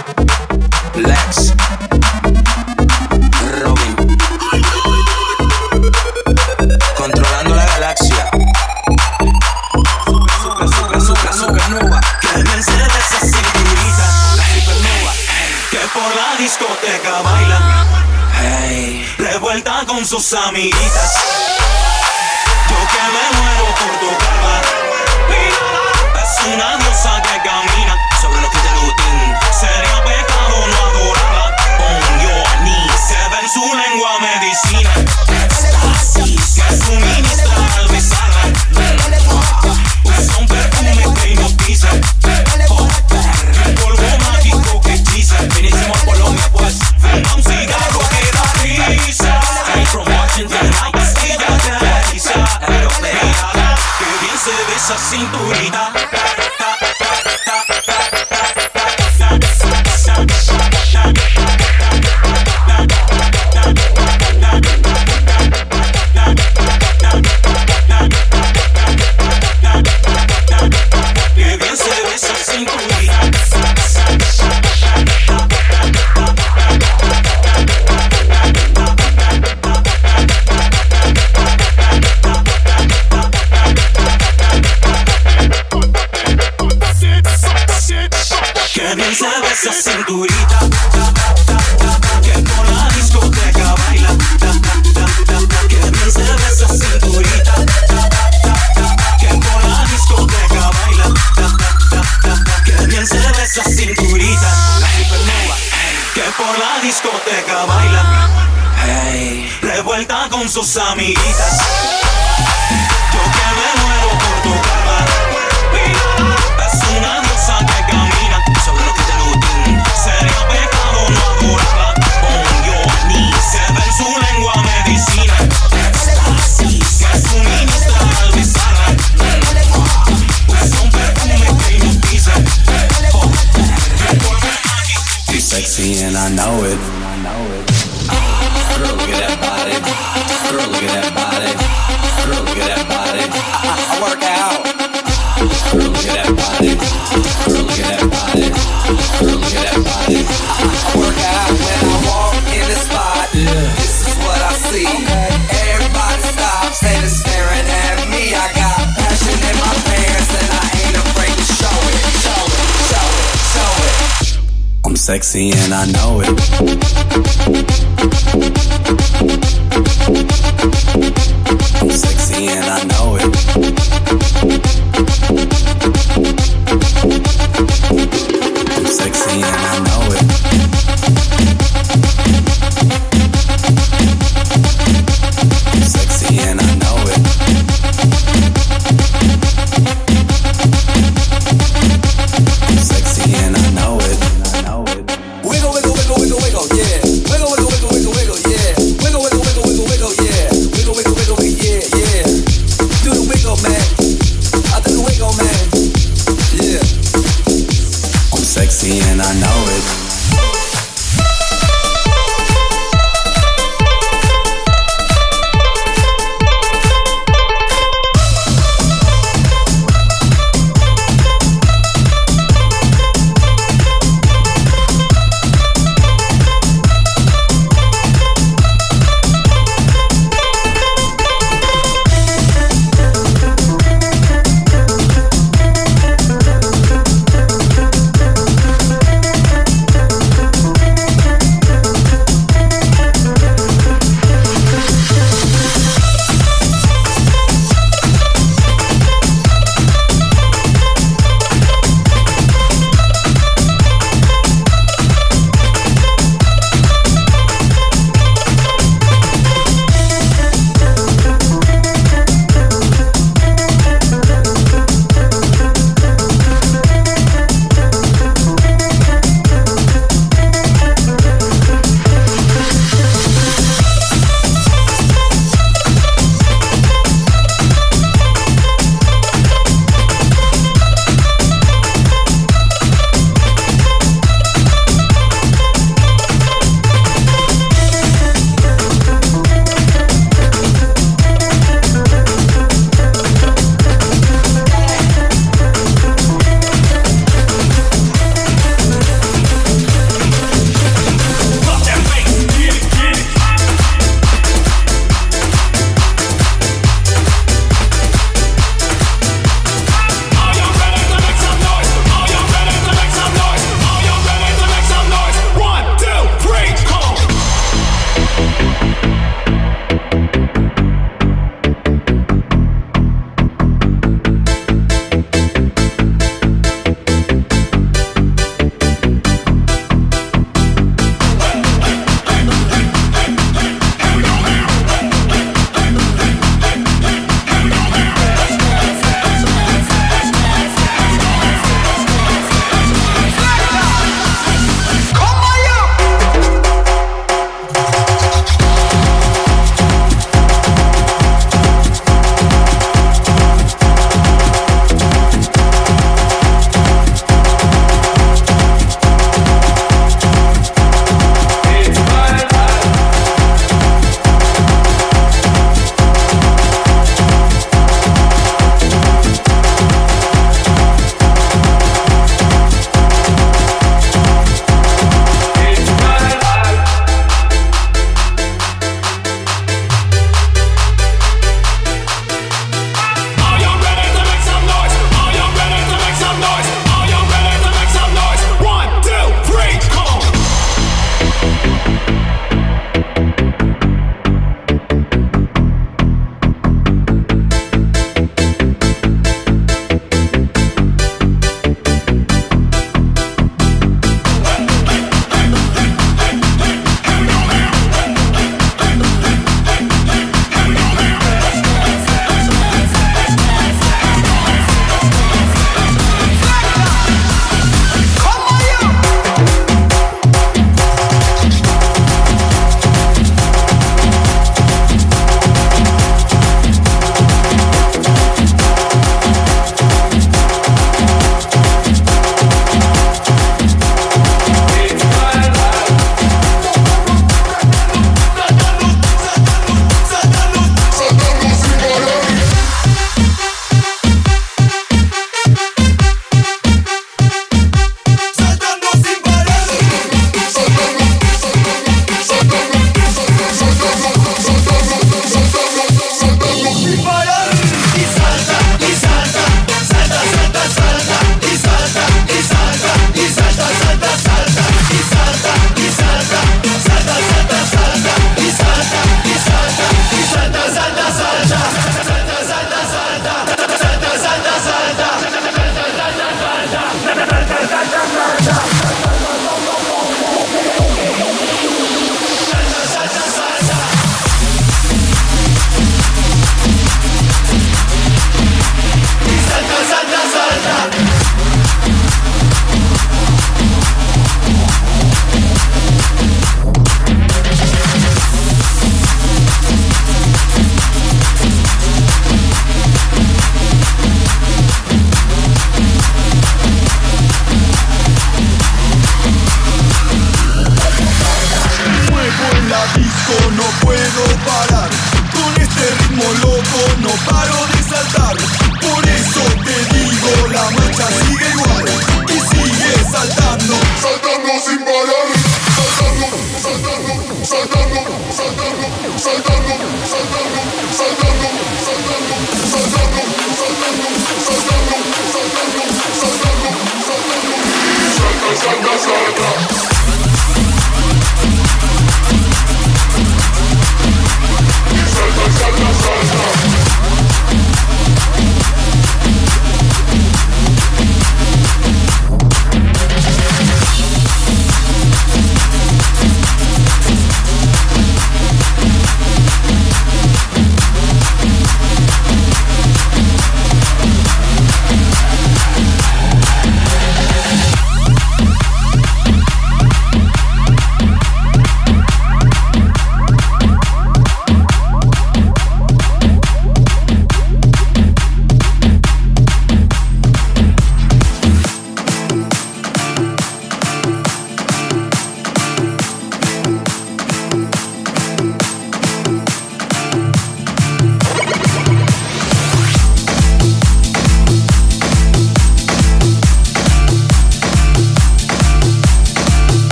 Lex, Robin, controlando la galaxia. Supernova, que bien se ve esa cinturita, la supernova, que por la discoteca baila, hey, revuelta con sus amiguitas. Yo que me muero por tocarla, mírala, es una diosa que camina sobre los pies de Lutín. Sería pecado no adorarla. On your knees, se ve en su lengua medicina. Éxtasis, que suministra al besarla. Usa un perfume que hipnotiza. Un polvo mágico que hechiza. Vinimos a Colombia pues, fuma un cigarro que da risa. Straight from Washington Heights, ella te avisa. Mírala, que bien se ve esa cinturita. Que bien se ve esa cinturita, que por la discoteca baila. Que bien se ve esa cinturita, que por la discoteca baila. Que bien se ve esa cinturita, la supernova, que por la discoteca baila, Hey, revuelta con sus amiguitas. Yo que me muero por tocarla, mírala, es una diosa que camina sobre los pies de Lutín. Sería pecado no adorarla. On your knees, se ve en su lengua medicina. Éxtasis, que suministra al besarla. Usa un perfume que hipnotiza. I'm sexy and I know it. Girl, look at that body. Girl, look at that body. Girl, look at that body. I work out. Girl, look at that body. Girl, look at that body. Girl, look at that body. I work out when I walk in the spot. This is what I see. Everybody stops and is staring at me. I got passion in my pants and I ain't afraid to show it. Show it, show it, show it. I'm sexy and I know it. I'm sexy and I know it. I'm sexy and I know it. I'm sexy and I know it. I'm sexy and I know it. Wiggle, wiggle, wiggle, wiggle, wiggle, yeah. Wiggle, wiggle, wiggle, wiggle, wiggle, yeah. Wiggle, wiggle, wiggle, wiggle, wiggle, yeah. Wiggle, wiggle, wiggle, wiggle, yeah, yeah. Do the wiggle, man. I do the wiggle, man. Yeah. I'm sexy and I know it.